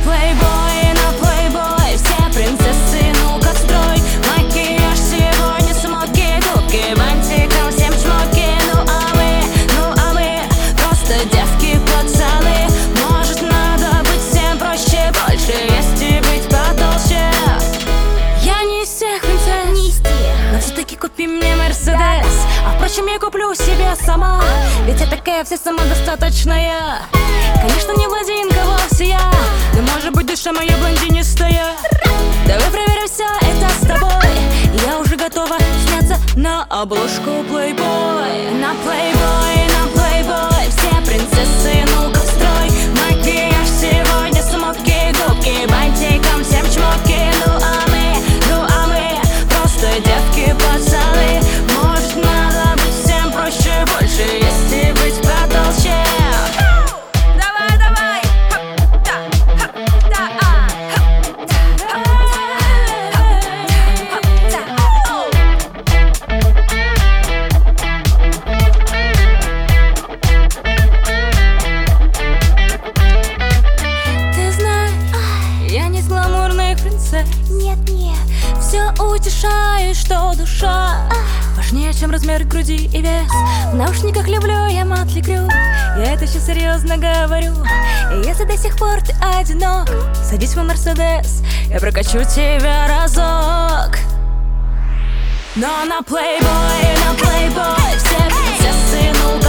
плейбой, все принцессы, ну-ка строй. Макияж сегодня смоки, губки бантиком, всем чмоки. Ну а мы просто девки пацаны. Может, надо быть всем проще, больше есть и быть потолще. Я не из всех принцесс, но все-таки купи мне Мерседес. А впрочем, я куплю себе сама, ведь я такая вся самодостаточная. Конечно, не блондинка вовсе я, но может быть душа моя блондинистая. Давай проверим все это с тобой. Я уже готова сняться на обложку Playboy. На плейбой, все принцессы, ну-ка в строй. Макияж сегодня смоки, губки бантиком, всем чмоки. Ну а мы просто девки пацаны. Может, надо быть всем проще, больше есть и быть потолще. Нет, все утешает, что душа важнее, чем размер груди и вес. В наушниках люблю я Мотли Крю, я это сейчас серьезно говорю. И если до сих пор ты одинок, садись в мой Мерседес, я прокачу тебя разок. Но на плейбой, все принцессы, ну-ка